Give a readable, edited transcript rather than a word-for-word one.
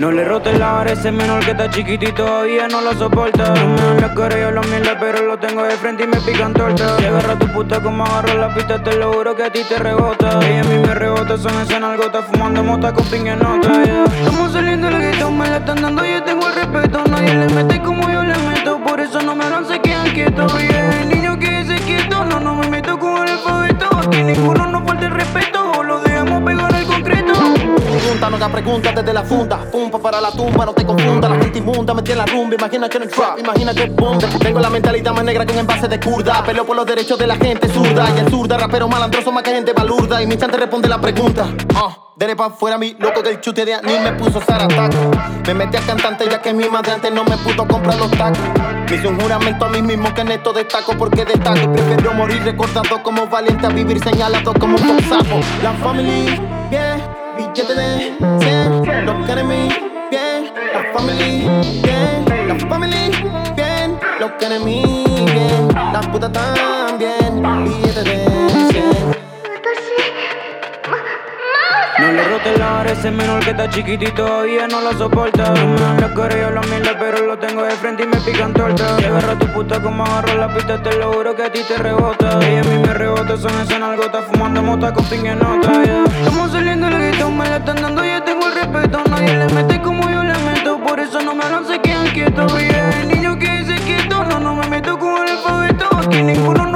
No le rotes la vara, ese menor que está chiquitito todavía no lo soporta. No me dan la cara, yo la mierda, pero lo tengo de frente y me pican torta. Si agarra tu puta como agarro la pista, te lo juro que a ti te rebota. Ella a mí me rebota, son esas nalgotas fumando mota con ping en nota, yeah. Estamos saliendo del gueto, me la están dando, yo tengo el respeto. Nadie le mete como yo le meto, por eso no me hablan, se quedan quietos. Yeah, el niño que se quieto, no me meto con el alfabeto. Aquí ninguno nos falta el respeto, o lo dejamos pegar al concreto. Pregunta, no hagas preguntas desde la funda. Pumpa para la tumba, no te confunda. La gente inmunda, metí en la rumba. Imagina que no es trap, imagina que es boom. Tengo la mentalidad más negra que un envase de curda. Peleo por los derechos de la gente zurda. Y el zurda, rapero malandroso más que gente balurda. Y mi chante responde la pregunta. Dele pa' fuera mi loco que el chute de anís me puso zarataco. Me metí a cantante ya que mi madre antes no me pudo comprar los tacos. Me hice un juramento a mí mismo que en esto destaco porque destaco. Prefiero morir recordado como valiente a vivir señalado como un sapo. La family, yeah. Billete de 100, los enemigos, bien. La family, bien. La family, bien. Los enemigos, bien. Las putas también. Billete de 100. No le rotes la vara, ese menor que está chiquitito todavía no lo soporta. No me dan la cara, yo la mierda, pero lo tengo de frente y me pican torta. Si agarra tu puta como agarro la pista, te lo juro que a ti te rebota. Ella a mí me rebota, son esas nalgotas fumando mota con ping en nota, yeah. Estamos saliendo del gueto, me la están dando, yo tengo el respeto. Nadie le mete como yo le meto, por eso no me hablan, se quedan quietos. Yeah, el niño que se quieto, no me meto con el alfabeto. Aquí ninguno